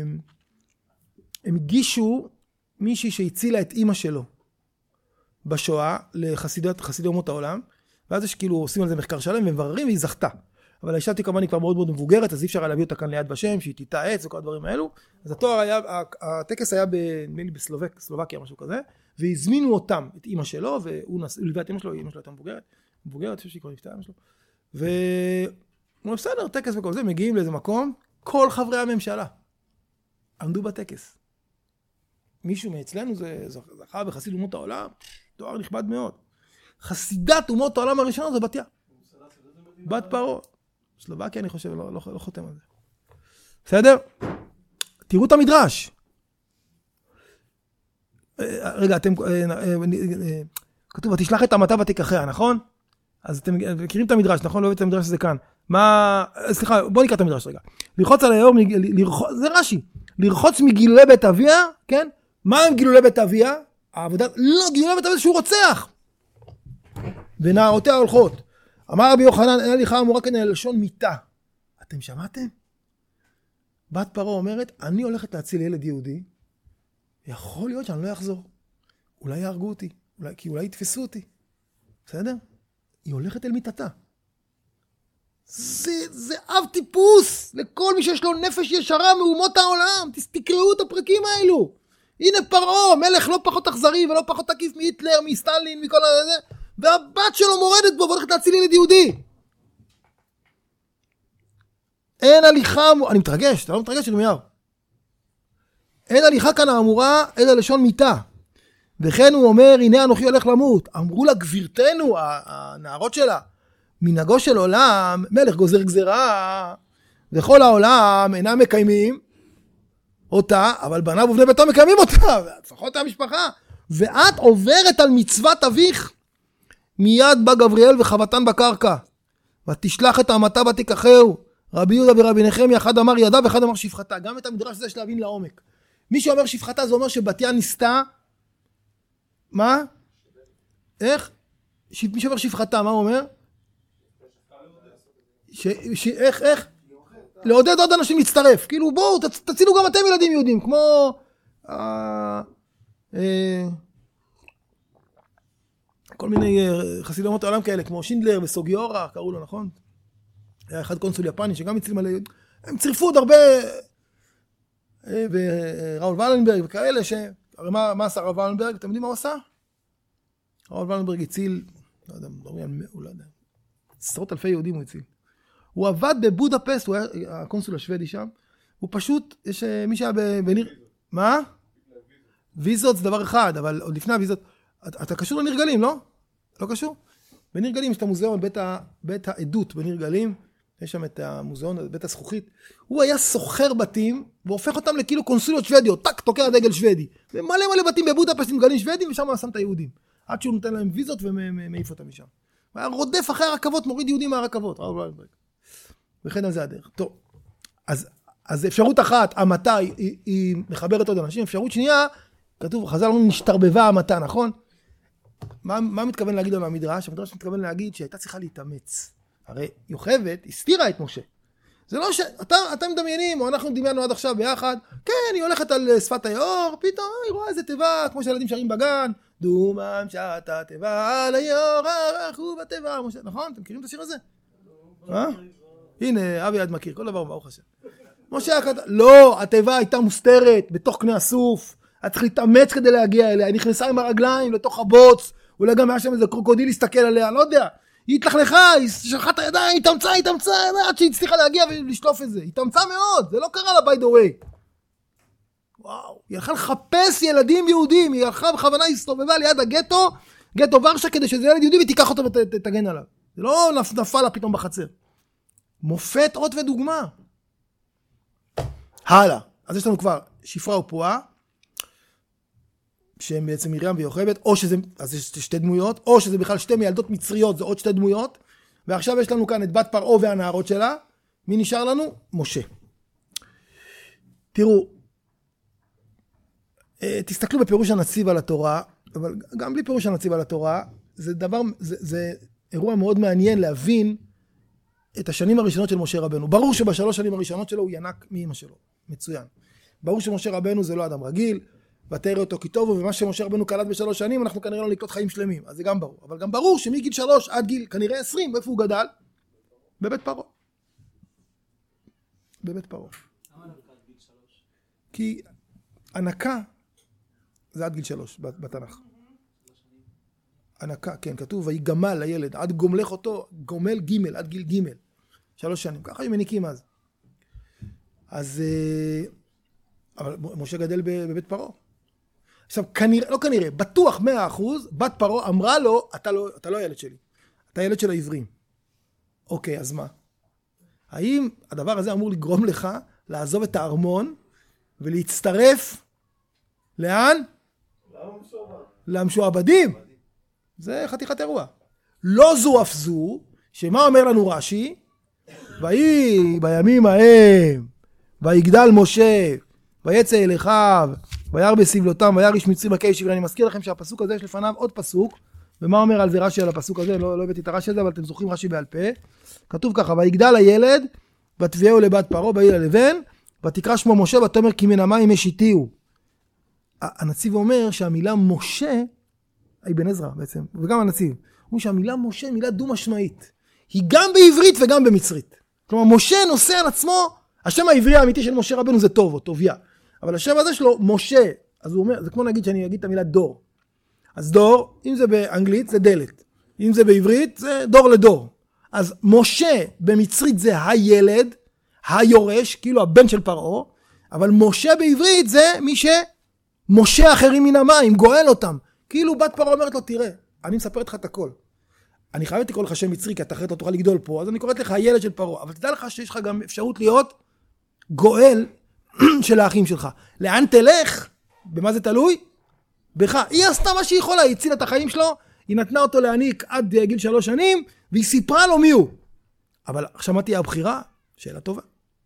הגישו מישהי שהצילה את אמא שלו בשואה לחסידי אומות העולם, ואז יש כאילו עושים על זה מחקר שלם ומבררים והיא זכתה. אבל האישה כמובן היא כבר מאוד מאוד מבוגרת, אז אי אפשר להביא אותה כאן ליד ושם, שהיא תיטע עץ וכל הדברים האלו. אז התואר היה, הטקס היה בסלובקיה, משהו כזה, והזמינו אותם, את אמא שלו, והוא ליווה את אמא שלו הייתה מבוגרת, אני חושב שהיא כבר נפטרה אמא שלו. והוא בסדר, טקס וכל זה, מגיעים לאיזה מקום, כל חברי הממשלה עמדו בטקס. מישהו מאצלנו זכה בחסיד אומות העולם, תואר נכבד מאוד. חסידת אומות העולם הראשונה זה בתיה. בת פרעה. סלובקיה אני חושב, לא חותם על זה. בסדר? תראו את המדרש. רגע, אתם, כתוב, תשלח את המטה ותיקחיה, נכון? אז אתם מכירים את המדרש, נכון? לא יודעים את המדרש הזה כאן. סליחה, בוא נקרא את המדרש רגע. לרחוץ על היאור, זה רש"י. לרחוץ מגילולי בית אביה, כן? מה הם גילולי בית אביה? לא, גילולי בית אביה שהוא רוצח. ונערותיה הולכות. אמר רבי יוחנן, אין הליכה אמורה כאן ללשון מיתה. אתם שמעתם? בת פרעה אומרת, אני הולכת להציל ילד יהודי, יכול להיות שאני לא אחזור. אולי יהרגו אותי, כי אולי יתפסו אותי. בסדר? היא הולכת אל מיתתה. זה אב טיפוס לכל מי שיש לו נפש ישרה מאומות העולם. תקראו את הפרקים האלו. הנה פרעה, מלך לא פחות אכזרי ולא פחות תקיף מהיטלר, מסטלין, מכל הזה. והבת שלו מורדת בו והולכת להציל ילד יהודי. אין הליכה, אני מתרגש, אתה לא מתרגש ירמיהו. אין הליכה כאן האמורה, אלא לשון מיתה. וכן הוא אומר, הנה אנוכי הולך למות. אמרו לה גבירתנו, הנערות שלה, מנהגו של עולם, מלך גוזר גזרה, וכל העולם אינם מקיימים אותה, אבל בניו ובני ביתו מקיימים אותה, לפחות המשפחה. ואת עוברת על מצוות אביך, מיד בא גבריאל וחבטן בקרקע, ותשלח את המטה ותיקחהו. רבי יהודה ורבי נחמיה, אחד אמר ידה ואחד אמר שפחתה. גם את המדרש הזה יש להבין לעומק. מי שאומר שפחתה זה אומר שבתיה ניסתה, מה? איך? מי שאומר שפחתה, מה הוא אומר? איך? לעודד עוד אנשים להצטרף. כאילו בואו, תצילו גם אתם ילדים יהודים, כמו כל מיני חסידי אומות העולם כאלה, כמו שינדלר וסוגיורה, קראו לו, נכון? היה אחד קונסול יפני שגם הציל מלא, הם צירפו עוד הרבה, וראול ולנברג וכאלה, הרי מה עשה ראול ולנברג? אתם יודעים מה הוא עשה? ראול ולנברג הציל, לא יודע, לא יודע, עשרות אלפי יהודים הוא הציל. הוא עבד בבודפסט, הוא היה הקונסול השוודי שם, הוא פשוט, יש מי שהיה בניר, מה? ויזות זה דבר אחד, אבל עוד לפני הוויזות, אתה קשור לניר גלים, לא? לא קשור? בניר גלים יש את המוזיאון, בית העדות בניר גלים, יש שם את המוזיאון, בית הזכוכית, הוא היה סוחר בתים, והופך אותם לכאילו קונסוליות שוודיות, טק, תוקע דגל שוודי, ומלא מלא בתים בבודפסט עם גלים שוודים, ושם הוא שם את היהודים, עד שהוא נותן להם ויזות ומעיף אותם משם. הוא היה רודף אחרי הרכבות, מוריד יהודים מהרכבות, וכן על זה הדרך. טוב, אז אפשרות אחת, המטה היא מחברת עוד אנשים, אפשרות שנייה, כתוב, חז"ל אומרים, נשתרבבה המטה, נכון? מה מתכוון להגיד על המדרש? המדרש מתכוון להגיד שהייתה צריכה להתאמץ. הרי יוכבד הסתירה את משה. זה לא אתם מדמיינים, או אנחנו דמיינו עד עכשיו ביחד, כן, היא הולכת על שפת היאור, פתאום היא רואה איזה תיבה, כמו שהילדים שרים בגן, דומם שעתה תיבה על היאור, ערכו בתיבה, נכון? אתם מכירים את השיר הזה? הנה, אבי עד מכיר, כל דבר ברוך השם. משה הקטן, לא, התיבה הייתה מוסתרת בתוך קנה הסוף, היה צריך להתאמץ כדי להגיע אליה, היא נכנסה עם הרגליים לתוך הבוץ, אולי גם היה שם איזה קרוקודיל להסתכל עליה, לא יודע, היא התלכלכה, היא שלחה את הידיים, היא תמצא, עד שהיא הצליחה להגיע ולשלוף את זה, היא תמצא מאוד, זה לא קרה לה by the way. וואו, היא הלכה לחפש ילדים יהודים, היא הלכה בכוונה, הסתובבה ליד הגטו, גטו ורשה, כדי שזה ילד יהודי ותיקח אותו ותגן עליו. זה לא נפל לה פתאום בחצר. מופת, אות ודוגמה. הלאה. אז יש לנו כבר שפרה ופועה, שהם בעצם מרים ויוכבד, או שזה, אז יש שתי דמויות, או שזה בכלל שתי מילדות מצריות, זה עוד שתי דמויות, ועכשיו יש לנו כאן את בת פרעה והנערות שלה. מי נשאר לנו? משה. תראו, תסתכלו בפירוש הנציב על התורה, אבל גם בלי פירוש הנציב על התורה, זה אירוע מאוד מעניין להבין את השנים הראשונות של משה רבנו. ברור שבשלוש שנים הראשונות שלו הוא ינק מאמא שלו. מצוין. ברור שמשה רבנו זה לא אדם רגיל, ותראה אותו כי טובו, ומה שמשה רבנו קלט בשלוש שנים, אנחנו כנראה לא לקלוט חיים שלמים. אז זה גם ברור. אבל גם ברור שמגיל 3 עד גיל כנראה 20, איפה הוא גדל? בבית פרעה. בבית פרעה. למה לא עד גיל 3? כי הנקה זה עד גיל 3 בתנ"ך. הנקה, כן, כתוב, ויגמל לילד, עד גומלך אותו, גומל ג' עד גיל ג' 3 שנים, ככה הם מניקים אז, אבל משה גדל בבית פרעה. עכשיו, כנראה, לא כנראה, בטוח 100%, בת פרעה אמרה לו, אתה לא ילד שלי, אתה ילד של העברים. אוקיי, אז מה? האם הדבר הזה אמור לגרום לך לעזוב את הארמון ולהצטרף לאן? למשועבדים. זה חתיכת אירוע. לא זו אף זו, שמה אומר לנו רש"י? ויהי בימים ההם, ויגדל משה, ויצא אל אחיו, וירא בסבלותם, וירא מצרי מכה ישיב. אני מזכיר לכם שהפסוק הזה יש לפניו עוד פסוק, ומה אומר על זה רש"י על הפסוק הזה? לא הבאתי את הרש"י הזה, אבל אתם זוכרים רש"י בעל פה. כתוב ככה, ויגדל הילד, ותביאהו לבת פרעה, בהיל הלבן, ותקרא שמו משה, ותאמר כי מן המים השיתיהו. הנציב אומר שהמילה משה, אבן עזרא בעצם, וגם הנציב, הוא אומר שהמילה משה מילה דו משמעית. היא גם בעברית וגם במצרית. כלומר, משה נושא על עצמו, השם העברי האמיתי של משה רבנו זה טוב, או טוביה. אבל השם הזה שלו, משה, אז הוא אומר, זה כמו נגיד שאני אגיד את המילה דור. אז דור, אם זה באנגלית, זה דלת. אם זה בעברית, זה דור לדור. אז משה במצרית זה הילד, היורש, כאילו הבן של פרעה, אבל משה בעברית זה מי שמשה אחרים מן המים, גואל אותם. כאילו בת פרעה אומרת לו, תראה, אני מספרת לך את הכל. אני חייבת לקרוא לך שם מצרי, כי אתה אחרת לא תוכל לגדול פה, אז אני קוראת לך הילד של פרעה. אבל תדע לך שיש לך גם אפשרות להיות גואל של האחים שלך. לאן תלך? במה זה תלוי? בך. היא עשתה מה שהיא יכולה, היא הצילה את החיים שלו, היא נתנה אותו להעניק עד גיל 3 שנים, והיא סיפרה לו מי הוא. אבל עכשיו מה תהיה הבחירה? שאלה טובה.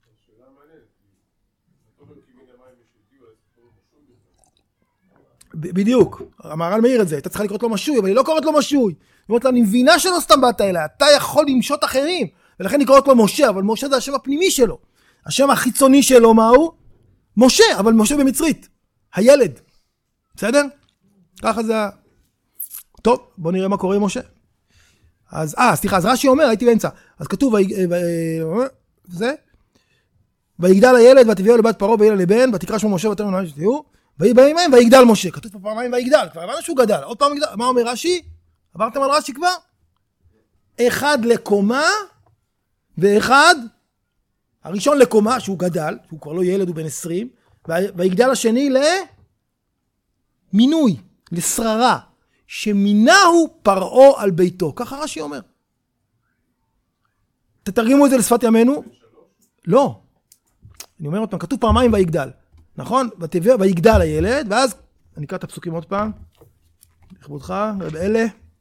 בדיוק, המהר"ל מעיר את זה, הייתה צריכה לקרוא לו משוי, אבל היא לא קוראת לו משוי. היא אומרת לה, אני מבינה שלא סתם באת אליה, אתה יכול למשות אחרים, ולכן היא קוראת לו משה, אבל משה זה השם הפנימי שלו. השם החיצוני שלו מהו? משה, אבל משה במצרית, הילד. בסדר? ככה זה טוב, בוא נראה מה קורה עם משה. אז, סליחה, אז רש"י אומר, הייתי באמצע, אז כתוב, זה, ויגדל הילד, ותביאו לבת פרעה בהיל הלבן, ותקרא שמו משה ותאמר מים שתהיו, ויהי בימים ההם ויגדל משה. כתוב פה פעמיים ויגדל, כבר הבנו שהוא גדל, עוד פעם יגדל. מה אומר רש"י? עברתם על רש"י כבר? אחד לקומה, ואחד, הראשון לקומה, שהוא גדל, שהוא כבר לא ילד, הוא בן 20, ויגדל השני למינוי, לשררה, שמינהו פרעה על ביתו. ככה רש"י אומר. תתרגמו את זה לשפת ימינו? לא. אני אומר עוד פעם, כתוב פעמיים ויגדל. נכון? ויגדל הילד, ואז, אני אקרא את הפסוקים עוד פעם, לכבודך, אלה,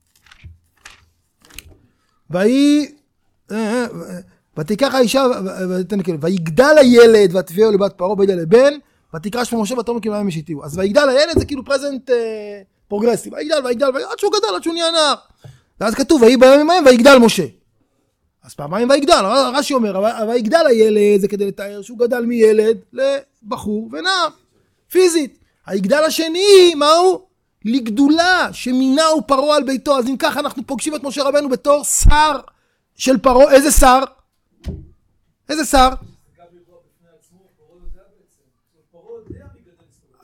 ותיקח האישה, ויגדל הילד, ותביאו לבת פרעה בהיל הלבן, ותקרא שמו משה ותאמר כי מים השיתיהו. אז ויגדל הילד זה כאילו פרזנט פרוגרסיב, ויגדל, עד שהוא גדל, עד שהוא נהיה נער. ואז כתוב, ויהי בימים ההם ויגדל משה. אז פעמיים ויגדל, רש"י אומר, ויגדל הילד זה כדי לתאר שהוא גדל מילד לבחור ונער, פיזית. היגדל השני, מהו? לגדולה, שמינהו פרעה על ביתו. אז אם ככה אנחנו פוגשים את משה רבנו בתור שר של פרעה. איזה שר? איזה שר?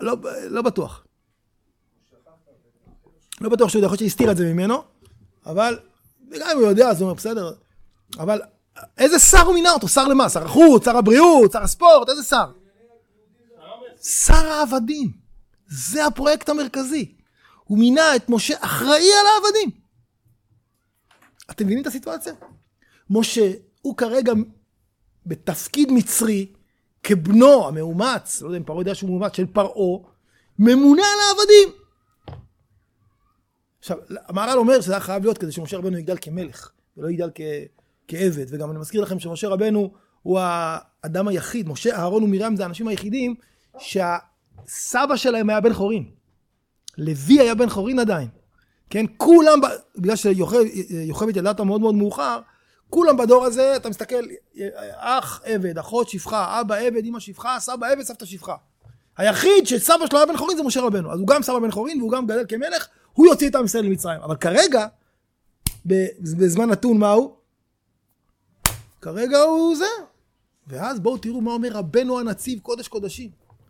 לא בטוח. לא בטוח שהוא יכול שהסתיר את זה ממנו, אבל גם אם הוא יודע, אז הוא אומר, בסדר. אבל איזה שר הוא מינה אותו? שר למה? שר החוץ, שר הבריאות, שר הספורט, איזה שר? שר העבדים. זה הפרויקט המרכזי. הוא מינה את משה אחראי על העבדים. אתם מבינים את הסיטואציה? משה הוא כרגע בתפקיד מצרי, כבנו המאומץ, לא יודע אם פרעה יודע שהוא מאומץ, של פרעה, ממונה על העבדים. עכשיו, המהר"ל אומר שזה היה חייב להיות כדי שמשה רבנו יגדל כמלך, ולא יגדל כעבד. וגם אני מזכיר לכם שמשה רבנו הוא האדם היחיד, משה, אהרון ומרים זה האנשים היחידים, שהסבא שלהם היה בן חורין. לוי היה בן חורין עדיין. כן, כולם, בגלל שיוכבד ילדת מאוד מאוד מאוחר, כולם בדור הזה, אתה מסתכל, אח עבד, אחות שפחה, אבא עבד, אמא שפחה, סבא עבד, סבתא שפחה. היחיד שסבא שלו היה בן חורין זה משה רבנו. אז הוא גם סבא בן חורין והוא גם גדל כמלך, הוא יוציא את עם ישראל למצרים. אבל כרגע, בזמן נתון מה הוא? כרגע הוא זה. ואז בואו תראו מה אומר רבנו הנציב קודש קודשים.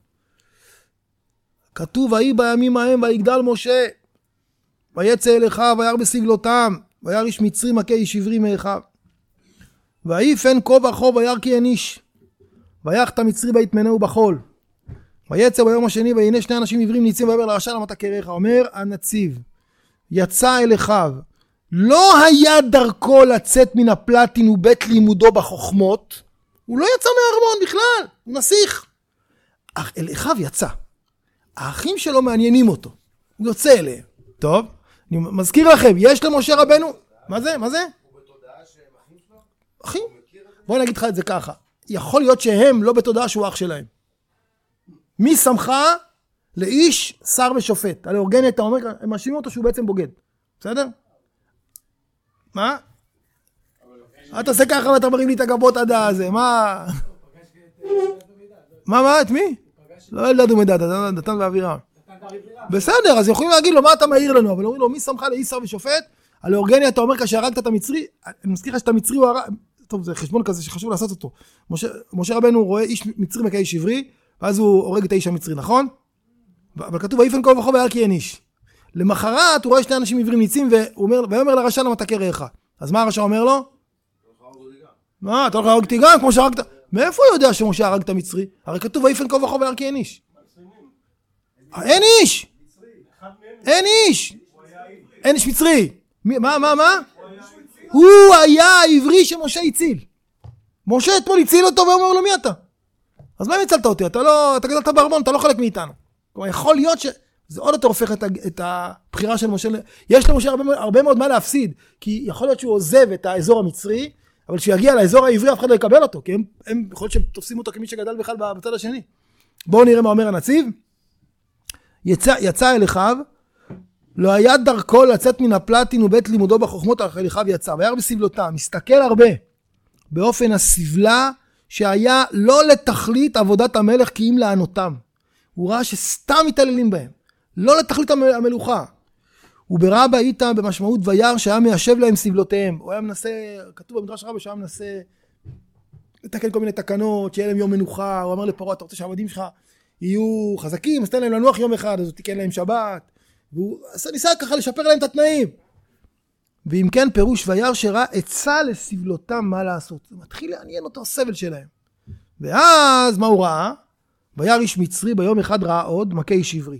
כתוב, ויהי בימים ההם ויגדל משה, ויצא אל אחיו וירא בסבלותם, וירא איש מצרי מכה איש עברי מאחיו. ויעיף עין כה וכה וירא כי אין איש. ויך את המצרי ויטמנהו בחול. ויצא ביום השני והנה שני אנשים עברים ניצים ויאמר לרשע למה תקרח. אומר הנציב, יצא אל אחיו, לא היה דרכו לצאת מן הפלטין ובית לימודו בחוכמות, הוא לא יצא מהארמון בכלל, הוא נסיך. אך אל אחיו יצא. האחים שלו מעניינים אותו, הוא יוצא אליהם. טוב, אני מזכיר לכם, יש למשה רבנו, מה זה? מה זה? הוא בתודעה שהם אחים שלו? אחים? בוא נגיד לך את זה ככה, יכול להיות שהם לא בתודעה שהוא אח שלהם. מי שמך לאיש שר ושופט? על אורגני אתה אומר, הם מאשימים אותו שהוא בעצם בוגד. בסדר? מה? אתה עושה ככה ואתה מרים לי את הגבות עד הזה, מה? מה, את מי? לא ילדד ומדד, דתן ואבירם. בסדר, אז יכולים להגיד לו מה אתה מעיר לנו, אבל אומרים לו מי שמך לאיש שר ושופט? על אורגני אתה אומר כאשר הרגת את המצרי, אני מזכיר לך שאתה מצרי הוא הרג, טוב זה חשבון כזה שחשוב לעשות אותו. משה רבנו רואה איש מצרי מכה איש עברי, ואז הוא הורג את האיש המצרי, נכון? אבל כתוב, ויפן כה וכה וירא כי אין איש. למחרת הוא רואה שני אנשים עברים ניצים, ויאמר לרשע למה תקרח. אז מה הרשע אומר לו? מה, אתה הולך להרוג אותי גם, כמו שהרגת? מאיפה הוא יודע שמשה הרג את המצרי? הרי כתוב, ויפן כה וכה וירא כי אין איש. אין איש! אין איש! אין איש מצרי. מה? הוא היה העברי שמשה הציל. משה אתמול הציל אותו ואומר לו מי אתה? אז מה אם הצלת אותי? אתה גדלת בארמון, אתה לא חלק מאיתנו. כלומר, יכול להיות שזה עוד יותר הופך את הבחירה של משה. יש למשה הרבה מאוד מה להפסיד, כי יכול להיות שהוא עוזב את האזור המצרי, אבל כשהוא יגיע לאזור העברי, אף אחד לא יקבל אותו, כי הם יכול להיות שהם תופסים אותו כמי שגדל בכלל בצד השני. בואו נראה מה אומר הנציב. יצא אל אחיו, לא היה דרכו לצאת מן הפלטין ובית לימודו בחוכמות, אל אחיו יצא, וירא בסבלותם, מסתכל הרבה, באופן הסבלה, שהיה לא לתכלית עבודת המלך כי אם לענותם. הוא ראה שסתם מתעללים בהם. לא לתכלית המלוכה. וברבה איתם במשמעות וירא שהיה מיישב להם סבלותיהם. הוא היה מנסה, כתוב במדרש רבה שהיה מנסה לתקן כל מיני תקנות, שיהיה להם יום מנוחה. הוא אמר לפרעה, אתה רוצה שהעבדים שלך יהיו חזקים, אז תן להם לנוח יום אחד, אז הוא תיקן להם שבת. והוא ניסה ככה לשפר להם את התנאים. ואם כן פירוש וירא שראה עצה לסבלותם מה לעשות. זה מתחיל לעניין אותו הסבל שלהם. ואז מה הוא ראה? וירא איש מצרי ביום אחד ראה עוד מכה איש עברי.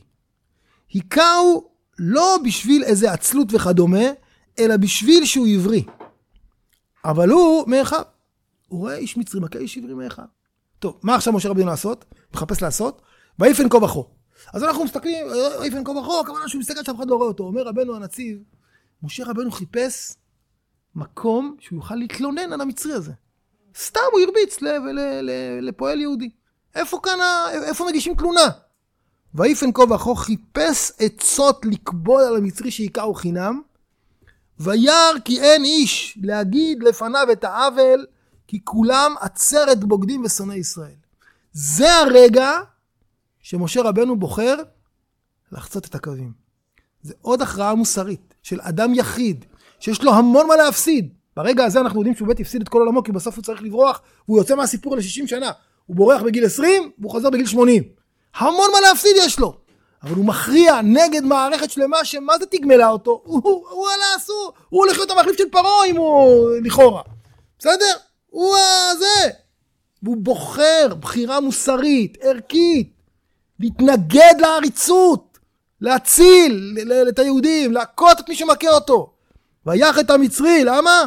היכהו לא בשביל איזה עצלות וכדומה, אלא בשביל שהוא עברי. אבל הוא מאחיו. הוא רואה איש מצרי מכה איש עברי מאחיו. טוב, מה עכשיו משה רבנו מחפש לעשות? ויפן כה וכה. אז אנחנו מסתכלים, ויפן כה וכה, הכוונה שהוא מסתכל שאף אחד לא רואה אותו. אומר רבנו הנציב, משה רבנו חיפש מקום שהוא יוכל להתלונן על המצרי הזה. סתם הוא הרביץ לפועל יהודי. איפה מגישים תלונה? ויפן כה וכה חיפש עצות לקבול על המצרי שהיכהו חינם, וירא כי אין איש להגיד לפניו את העוול, כי כולם עצרת בוגדים ושונאי ישראל. זה הרגע שמשה רבנו בוחר לחצות את הקווים. זה עוד הכרעה מוסרית של אדם יחיד, שיש לו המון מה להפסיד. ברגע הזה אנחנו יודעים שהוא בית הפסיד את כל עולמו, כי בסוף הוא צריך לברוח, והוא יוצא מהסיפור ל-60 שנה. הוא בורח בגיל 20, והוא חוזר בגיל 80. המון מה להפסיד יש לו. אבל הוא מכריע נגד מערכת שלמה שמה זה תגמלה אותו? הוא על האסור. הוא הולך להיות המחליף של פרעה אם הוא לכאורה. בסדר? הוא זה. והוא בוחר בחירה מוסרית, ערכית, להתנגד לעריצות, להציל את היהודים, להכות את מי שמכה אותו. ויח את המצרי, למה?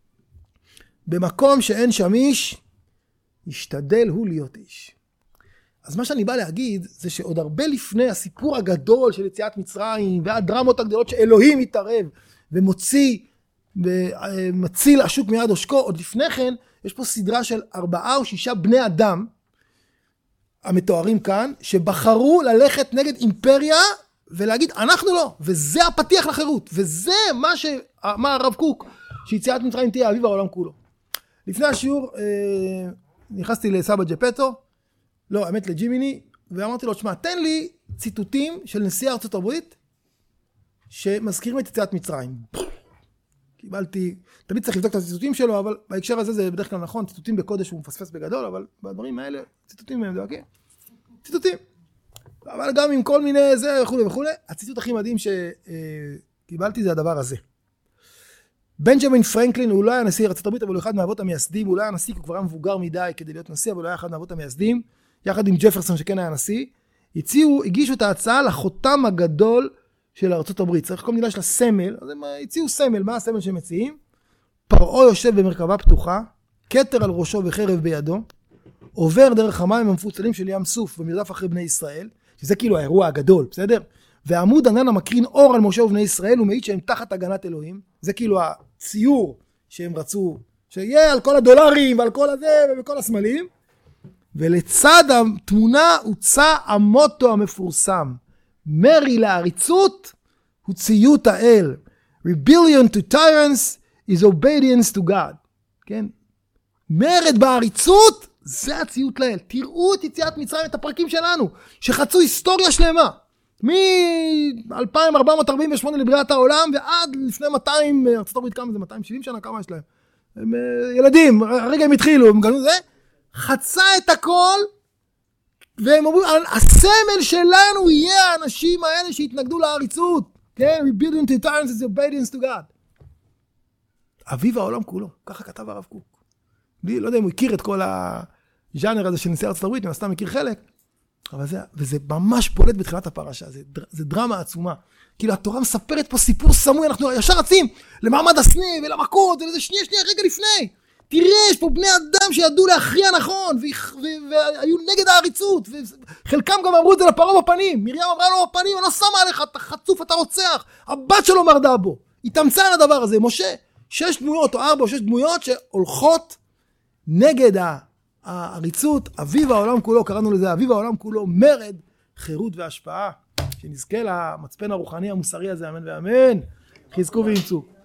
במקום שאין שם איש, ישתדל הוא להיות איש. אז מה שאני בא להגיד, זה שעוד הרבה לפני הסיפור הגדול של יציאת מצרים, והדרמות הגדולות שאלוהים מתערב, ומוציא, ומציל השוק מיד עושקו, עוד לפני כן, יש פה סדרה של 4 או 6 בני אדם, המתוארים כאן, שבחרו ללכת נגד אימפריה, ולהגיד, אנחנו לא, וזה הפתיח לחירות, וזה מה שאמר הרב קוק, שיציאת מצרים תהיה אביב העולם כולו. לפני השיעור, נכנסתי לסבא ג'פטו, לא, האמת לג'ימיני, ואמרתי לו, תשמע, תן לי ציטוטים של נשיא ארצות הברית, שמזכירים את יציאת מצרים. קיבלתי, תמיד צריך לבדוק את הציטוטים שלו, אבל בהקשר הזה זה בדרך כלל נכון, ציטוטים בקודש הוא מפספס בגדול, אבל בדברים האלה, ציטוטים הם דואגים. ציטוטים. אבל גם עם כל מיני זה וכו' וכו', הציטוט הכי מדהים שקיבלתי זה הדבר הזה. בנג'מין פרנקלין הוא לא היה נשיא ארצות הברית, אבל הוא אחד מהאבות המייסדים, הוא לא היה נשיא, הוא כבר היה מבוגר מדי כדי להיות נשיא, אבל הוא היה אחד מהאבות המייסדים, יחד עם ג'פרסון שכן היה נשיא, הגישו את ההצעה לחותם הגדול של ארצות הברית. צריך כל מילה של הסמל, אז הם הציעו סמל, מה הסמל שהם מציעים? פרעה יושב במרכבה פתוחה, כתר על ראשו וחרב בידו, עובר דרך המים המפוצלים של ים סוף במרדף אחרי בני ישראל, שזה כאילו האירוע הגדול, בסדר? ועמוד ענן המקרין אור על משה ובני ישראל, הוא מעיד שהם תחת הגנת אלוהים. זה כאילו הציור שהם רצו, שיהיה על כל הדולרים ועל כל הזה וכל הסמלים. ולצד התמונה הוצא המוטו המפורסם. מרי לעריצות הוא ציות האל. Rebellion to tyrants is obedience to God. כן? מרד בעריצות זה הציות לאל. תראו את יציאת מצרים, את הפרקים שלנו, שחצו היסטוריה שלמה. מ-2448 לבריאת העולם ועד לפני 200, ארצות הברית כמה זה 270 שנה, כמה יש להם? הם ילדים, הרגע הם התחילו, הם גלו זה, חצה את הכל, והם אומרים, הסמל שלנו יהיה האנשים האלה שהתנגדו לעריצות, כן? Rebellion to tyrants is obedience to God. אביב העולם כולו, ככה כתב הרב קוק. לא יודע אם הוא הכיר את כל הז'אנר הזה של נשיא ארצות הברית, אם סתם מכיר חלק, אבל וזה ממש בולט בתחילת הפרשה, זה דרמה עצומה. כאילו התורה מספרת פה סיפור סמוי, אנחנו ישר רצים למעמד הסנה ולמכות, ולזה שנייה, רגע לפני. תראה, יש פה בני אדם שידעו להכריע נכון, והיו נגד העריצות, וחלקם גם אמרו את זה לפרעה בפנים. מרים אמרה לו בפנים, אני לא שמה עליך, אתה חצוף, אתה רוצח. הבת שלו מרדה בו. התאמצה על הדבר הזה. משה, 6 דמויות או 4 או 6 דמויות שהולכות נגד העריצות, אביב העולם כולו, קראנו לזה אביב העולם כולו, מרד, חירות והשפעה, שנזכה למצפן הרוחני המוסרי הזה, אמן ואמן, חזקו ואמצו.